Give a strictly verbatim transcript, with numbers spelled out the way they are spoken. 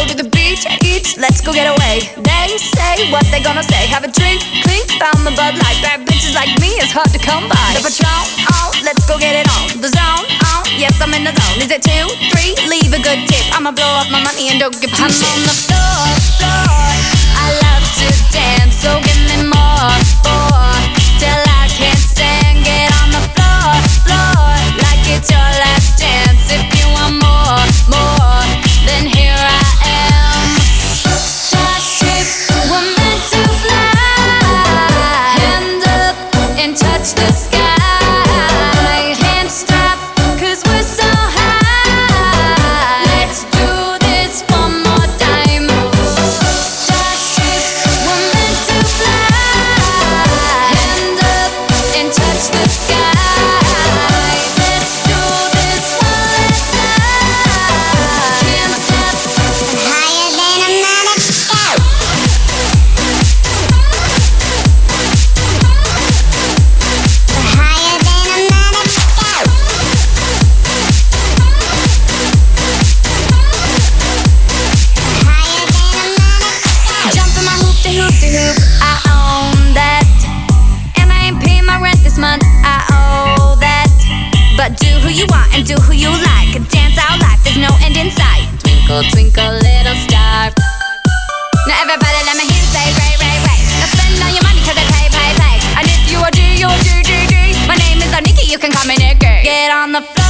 go to the beach, each, let's go get away. They say what they gonna say. Have a drink, clink, found the Bud Light. Bad bitches like me, it's hard to come by. The Patron, oh, let's go get it on. The zone, oh, yes, I'm in the zone. Is it two, three? Leave a good tip. I'ma blow up my money and don't give two shits. I'm on the floor, floor. I love to dance, so give me more, more. Till I can't stand, get on the floor, floor. Like it's your last chance. If you want more, more, then here I am. Starships were meant to fly. Hand up and touch the sky. Can't stop, cause we're so high. Let's do this one more time. Starships were meant to fly. Hand up and touch the sky. Let's do this one last time. Can't stop. Higher than a motherfucker. Higher than a motherfucker. Higher than a motherfucker. Jump in my hoop de hoop de hoop, I own that. And I ain't paying my rent this month, I owe that. But do who you want and do who you like. Dance out life, there's no end in sight. Twinkle, twinkle, little star. Now everybody let me hear you say ray, ray, ray. Now spend all your money cause I pay, pay, pay. And if you are G, you're G, G, G. My name is Nikki, you can call me Nikki. Get on the floor.